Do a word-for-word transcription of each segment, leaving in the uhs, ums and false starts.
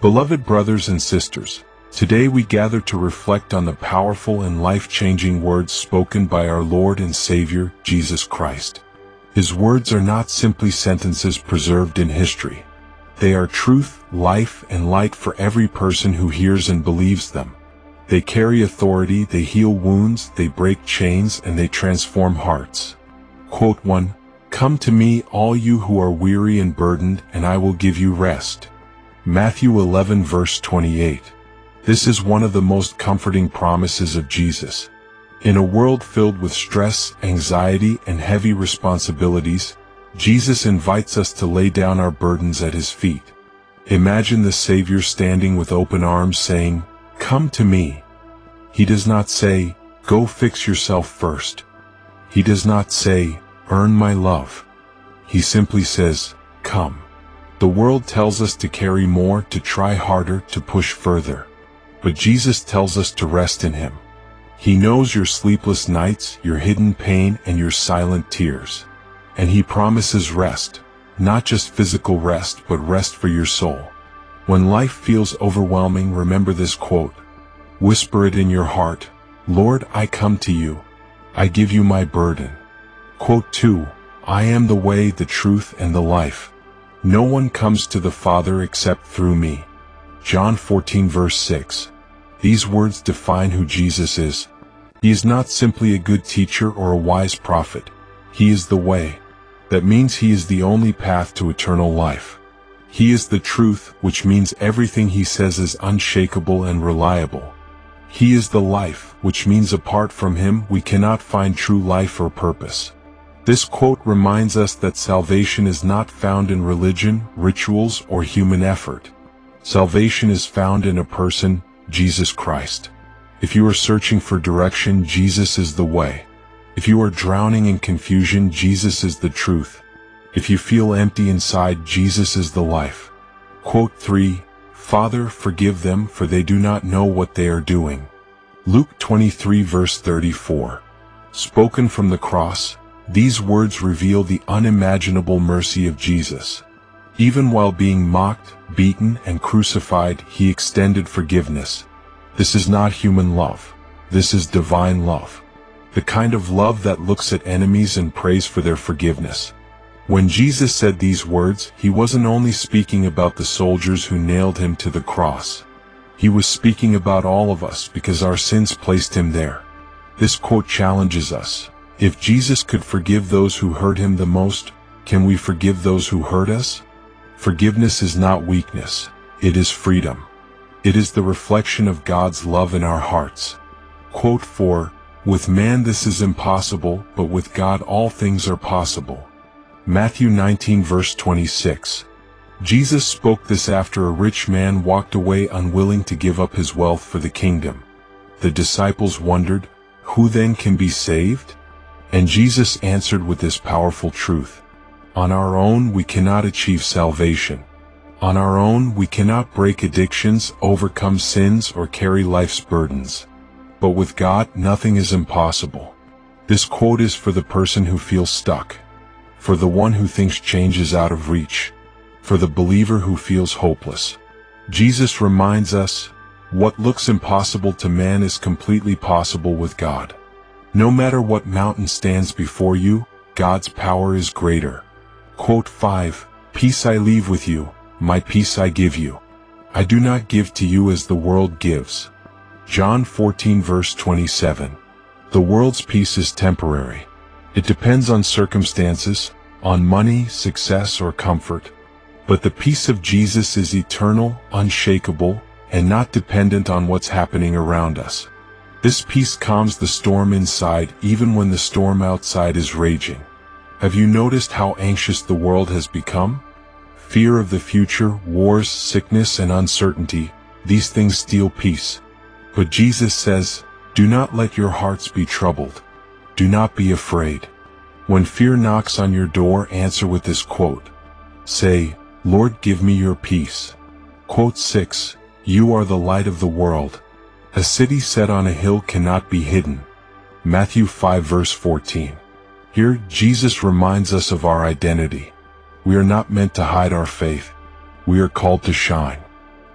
Beloved brothers and sisters, today we gather to reflect on the powerful and life-changing words spoken by our Lord and Savior, Jesus Christ. His words are not simply sentences preserved in history. They are truth, life, and light for every person who hears and believes them. They carry authority, they heal wounds, they break chains, and they transform hearts. Quote one, "Come to me, all you who are weary and burdened, and I will give you rest." Matthew eleven verse twenty-eight. This is one of the most comforting promises of Jesus. In a world filled with stress, anxiety, and heavy responsibilities, Jesus invites us to lay down our burdens at his feet. Imagine the Savior standing with open arms saying, "Come to me." He does not say, "Go fix yourself first." He does not say, "Earn my love." He simply says, "Come." The world tells us to carry more, to try harder, to push further. But Jesus tells us to rest in him. He knows your sleepless nights, your hidden pain, and your silent tears. And he promises rest, not just physical rest, but rest for your soul. When life feels overwhelming, remember this quote. Whisper it in your heart, "Lord, I come to you. I give you my burden." Quote two, "I am the way, the truth, and the life. No one comes to the Father except through me." John fourteen verse six. These words define who Jesus is. He is not simply a good teacher or a wise prophet. He is the way. That means he is the only path to eternal life. He is the truth, which means everything he says is unshakable and reliable. He is the life, which means apart from him we cannot find true life or purpose. This quote reminds us that salvation is not found in religion, rituals, or human effort. Salvation is found in a person, Jesus Christ. If you are searching for direction, Jesus is the way. If you are drowning in confusion, Jesus is the truth. If you feel empty inside, Jesus is the life. Quote three, "Father, forgive them, for they do not know what they are doing." Luke twenty-three verse thirty-four. Spoken from the cross, these words reveal the unimaginable mercy of Jesus. Even while being mocked, beaten, and crucified, he extended forgiveness. This is not human love. This is divine love. The kind of love that looks at enemies and prays for their forgiveness. When Jesus said these words, he wasn't only speaking about the soldiers who nailed him to the cross. He was speaking about all of us because our sins placed him there. This quote challenges us. If Jesus could forgive those who hurt him the most, can we forgive those who hurt us? Forgiveness is not weakness. It is freedom. It is the reflection of God's love in our hearts. Quote four, "With man this is impossible, but with God all things are possible." Matthew nineteen verse twenty-six. Jesus spoke this after a rich man walked away unwilling to give up his wealth for the kingdom. The disciples wondered, "Who then can be saved?" And Jesus answered with this powerful truth. On our own we cannot achieve salvation. On our own we cannot break addictions, overcome sins, or carry life's burdens. But with God nothing is impossible. This quote is for the person who feels stuck, for the one who thinks change is out of reach, for the believer who feels hopeless. Jesus reminds us, what looks impossible to man is completely possible with God. No matter what mountain stands before you, God's power is greater. Quote five, "Peace I leave with you, my peace I give you. I do not give to you as the world gives." John fourteen verse twenty-seven. The world's peace is temporary. It depends on circumstances, on money, success, or comfort. But the peace of Jesus is eternal, unshakable, and not dependent on what's happening around us. This peace calms the storm inside even when the storm outside is raging. Have you noticed how anxious the world has become? Fear of the future, wars, sickness, and uncertainty, these things steal peace. But Jesus says, "Do not let your hearts be troubled. Do not be afraid." When fear knocks on your door, answer with this quote. Say, "Lord, give me your peace." Quote six, "You are the light of the world. A city set on a hill cannot be hidden." Matthew five verse fourteen. Here, Jesus reminds us of our identity. We are not meant to hide our faith. We are called to shine.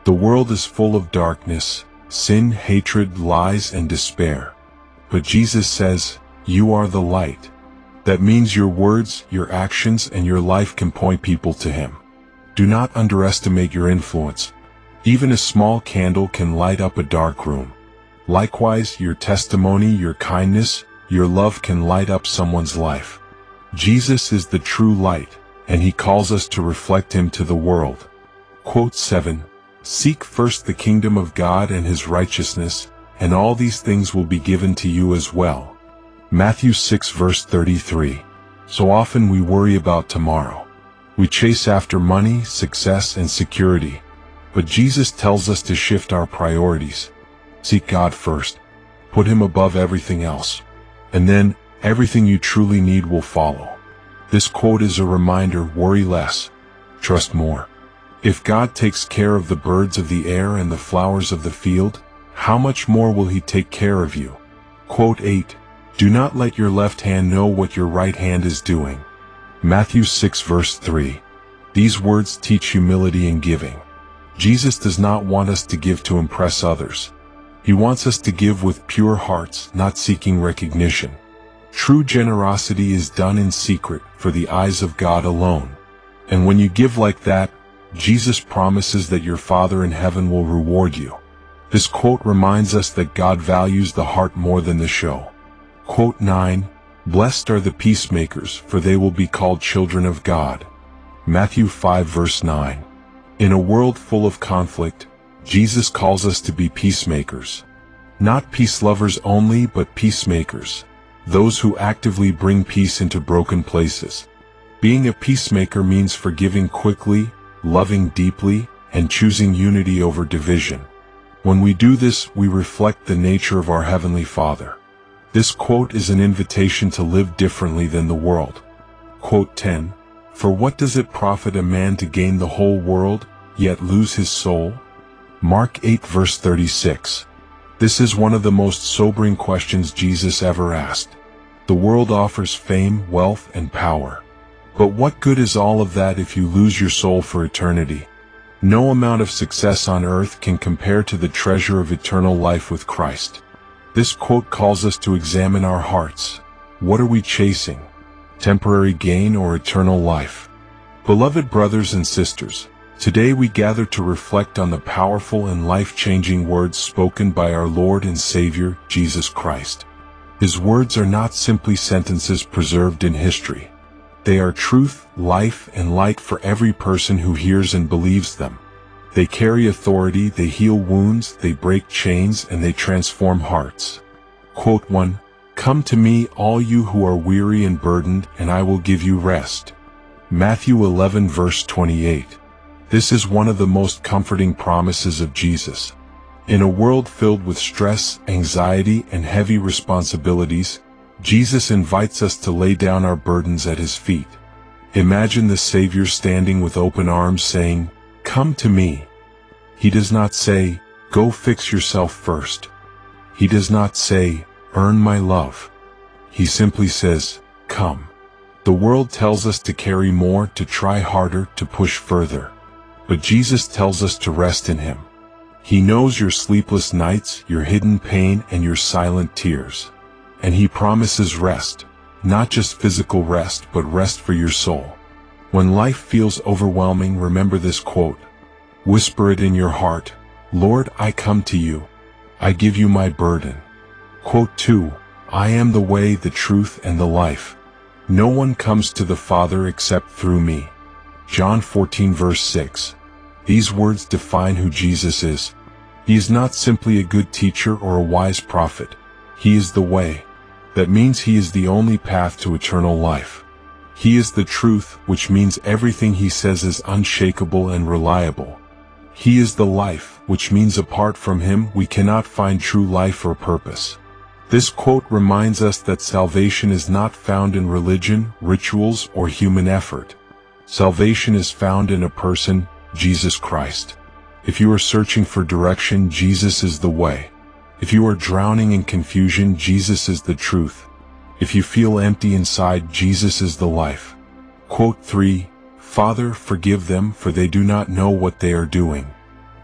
The world is full of darkness, sin, hatred, lies, and despair. But Jesus says, you are the light. That means your words, your actions, and your life can point people to Him. Do not underestimate your influence. Even a small candle can light up a dark room. Likewise, your testimony, your kindness, your love can light up someone's life. Jesus is the true light, and He calls us to reflect Him to the world. Quote seven. Seek first the kingdom of God and His righteousness, and all these things will be given to you as well. Matthew six verse thirty-three. So often we worry about tomorrow. We chase after money, success, and security. But Jesus tells us to shift our priorities. Seek God first. Put Him above everything else. And then, everything you truly need will follow. This quote is a reminder: worry less, trust more. If God takes care of the birds of the air and the flowers of the field, how much more will He take care of you? Quote eight. Do not let your left hand know what your right hand is doing. Matthew six verse three. These words teach humility in giving. Jesus does not want us to give to impress others. He wants us to give with pure hearts, not seeking recognition. True generosity is done in secret, for the eyes of God alone. And when you give like that, Jesus promises that your Father in heaven will reward you. This quote reminds us that God values the heart more than the show. Quote nine. Blessed are the peacemakers, for they will be called children of God. Matthew five verse nine. In a world full of conflict, Jesus calls us to be peacemakers. Not peace lovers only, but peacemakers. Those who actively bring peace into broken places. Being a peacemaker means forgiving quickly, loving deeply, and choosing unity over division. When we do this, we reflect the nature of our Heavenly Father. This quote is an invitation to live differently than the world. Quote ten. For what does it profit a man to gain the whole world, yet lose his soul? Mark eight verse thirty-six. This is one of the most sobering questions Jesus ever asked. The world offers fame, wealth, and power. But what good is all of that if you lose your soul for eternity? No amount of success on earth can compare to the treasure of eternal life with Christ. This quote calls us to examine our hearts. What are we chasing? Temporary gain or eternal life? Beloved brothers and sisters, today we gather to reflect on the powerful and life-changing words spoken by our Lord and Savior, Jesus Christ. His words are not simply sentences preserved in history. They are truth, life, and light for every person who hears and believes them. They carry authority, they heal wounds, they break chains, and they transform hearts. Quote one. Come to me, all you who are weary and burdened, and I will give you rest. Matthew eleven verse twenty-eight. This is one of the most comforting promises of Jesus. In a world filled with stress, anxiety, and heavy responsibilities, Jesus invites us to lay down our burdens at His feet. Imagine the Savior standing with open arms saying, "Come to me." He does not say, "Go fix yourself first." He does not say, "Earn my love." He simply says, "Come." The world tells us to carry more, to try harder, to push further. But Jesus tells us to rest in Him. He knows your sleepless nights, your hidden pain, and your silent tears. And He promises rest, not just physical rest, but rest for your soul. When life feels overwhelming, remember this quote. Whisper it in your heart, "Lord, I come to you. I give you my burden." Quote two. I am the way, the truth, and the life. No one comes to the Father except through me. John fourteen verse six. These words define who Jesus is. He is not simply a good teacher or a wise prophet. He is the way. That means He is the only path to eternal life. He is the truth, which means everything He says is unshakable and reliable. He is the life, which means apart from Him we cannot find true life or purpose. This quote reminds us that salvation is not found in religion, rituals, or human effort. Salvation is found in a person, Jesus Christ. If you are searching for direction, Jesus is the way. If you are drowning in confusion, Jesus is the truth. If you feel empty inside, Jesus is the life. Quote three. Father, forgive them, for they do not know what they are doing.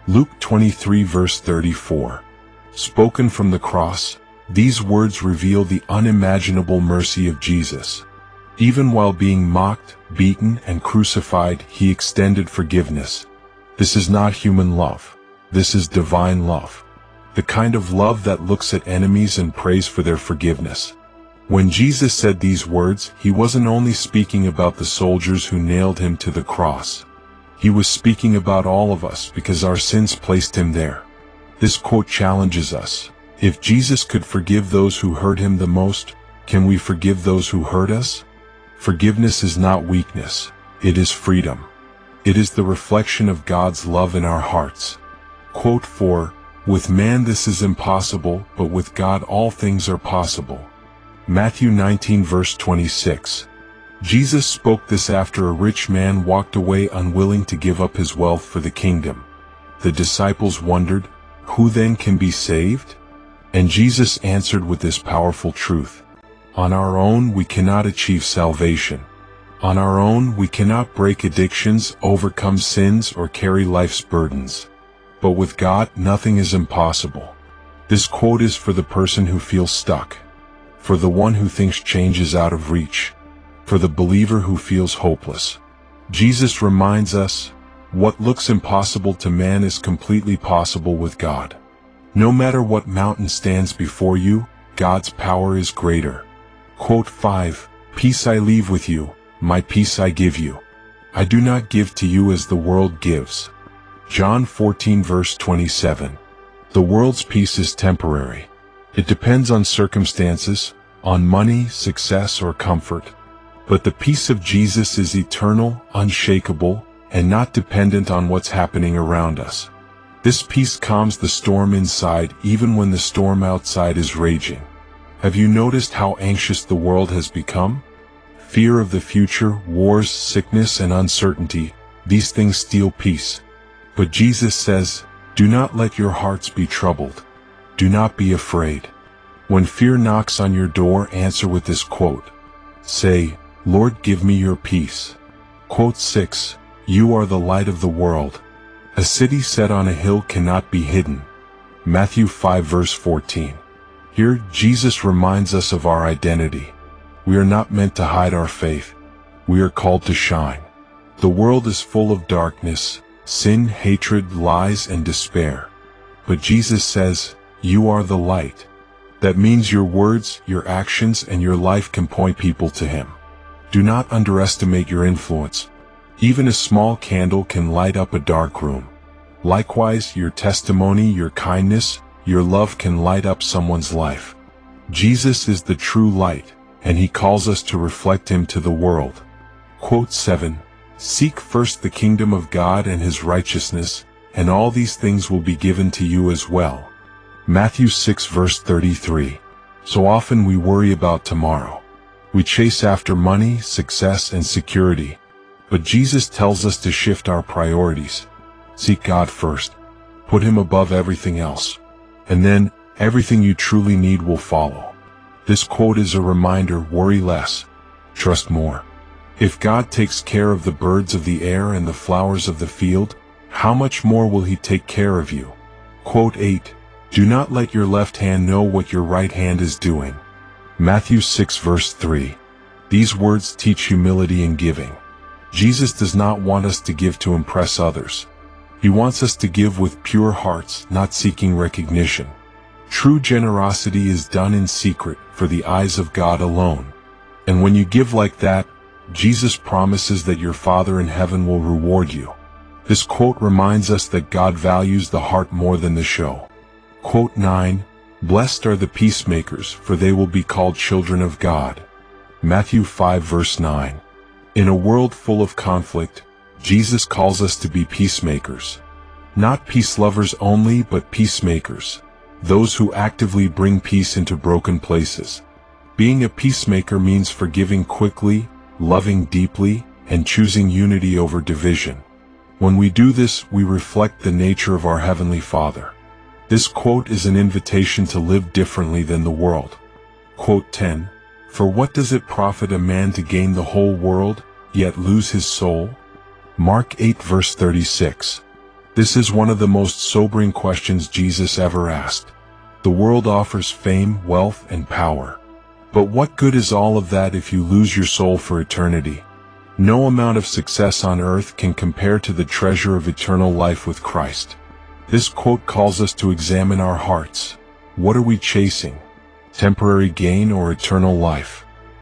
Luke twenty-three verse thirty-four. Spoken from the cross, these words reveal the unimaginable mercy of Jesus. Even while being mocked, beaten, and crucified, he extended forgiveness. This is not human love. This is divine love. The kind of love that looks at enemies and prays for their forgiveness. When Jesus said these words, he wasn't only speaking about the soldiers who nailed him to the cross. He was speaking about all of us because our sins placed him there. This quote challenges us. If Jesus could forgive those who hurt him the most, can we forgive those who hurt us? Forgiveness is not weakness. It is freedom. It is the reflection of God's love in our hearts. Quote four, with man this is impossible, but with God all things are possible. Matthew nineteen verse twenty-six. Jesus spoke this after a rich man walked away unwilling to give up his wealth for the kingdom. The disciples wondered, who then can be saved? And Jesus answered with this powerful truth. On our own we cannot achieve salvation. On our own we cannot break addictions, overcome sins, or carry life's burdens. But with God nothing is impossible. This quote is for the person who feels stuck, for the one who thinks change is out of reach, for the believer who feels hopeless. Jesus reminds us, what looks impossible to man is completely possible with God. No matter what mountain stands before you, God's power is greater. Quote five, peace I leave with you, my peace I give you. I do not give to you as the world gives. John fourteen verse twenty-seven. The world's peace is temporary. It depends on circumstances, on money, success, or comfort. But the peace of Jesus is eternal, unshakable, and not dependent on what's happening around us. This peace calms the storm inside even when the storm outside is raging. Have you noticed how anxious the world has become? Fear of the future, wars, sickness, and uncertainty, these things steal peace. But Jesus says, do not let your hearts be troubled. Do not be afraid. When fear knocks on your door, answer with this quote. Say, Lord, give me your peace. Quote six, you are the light of the world. A city set on a hill cannot be hidden. Matthew five verse fourteen. Here, Jesus reminds us of our identity. We are not meant to hide our faith. We are called to shine. The world is full of darkness, sin, hatred, lies, and despair. But Jesus says, you are the light. That means your words, your actions, and your life can point people to Him. Do not underestimate your influence. Even a small candle can light up a dark room. Likewise, your testimony, your kindness, your love can light up someone's life. Jesus is the true light, and He calls us to reflect Him to the world. Quote seven, seek first the kingdom of God and His righteousness, and all these things will be given to you as well. Matthew six verse thirty-three. So often we worry about tomorrow. We chase after money, success, and security. But Jesus tells us to shift our priorities. Seek God first. Put Him above everything else. And then, everything you truly need will follow. This quote is a reminder, worry less. Trust more. If God takes care of the birds of the air and the flowers of the field, how much more will He take care of you? Quote eight. Do not let your left hand know what your right hand is doing. Matthew six verse three. These words teach humility in giving. Jesus does not want us to give to impress others. He wants us to give with pure hearts, not seeking recognition. True generosity is done in secret, for the eyes of God alone. And when you give like that, Jesus promises that your Father in heaven will reward you. This quote reminds us that God values the heart more than the show. Quote nine, blessed are the peacemakers, for they will be called children of God. Matthew five verse nine. In a world full of conflict, Jesus calls us to be peacemakers. Not peace lovers only, but peacemakers. Those who actively bring peace into broken places. Being a peacemaker means forgiving quickly, loving deeply, and choosing unity over division. When we do this, we reflect the nature of our Heavenly Father. This quote is an invitation to live differently than the world. Quote ten, for what does it profit a man to gain the whole world, yet lose his soul? Mark eight verse thirty-six. This is one of the most sobering questions Jesus ever asked. The world offers fame, wealth, and power. But what good is all of that if you lose your soul for eternity? No amount of success on earth can compare to the treasure of eternal life with Christ. This quote calls us to examine our hearts. What are we chasing? Temporary gain or eternal life?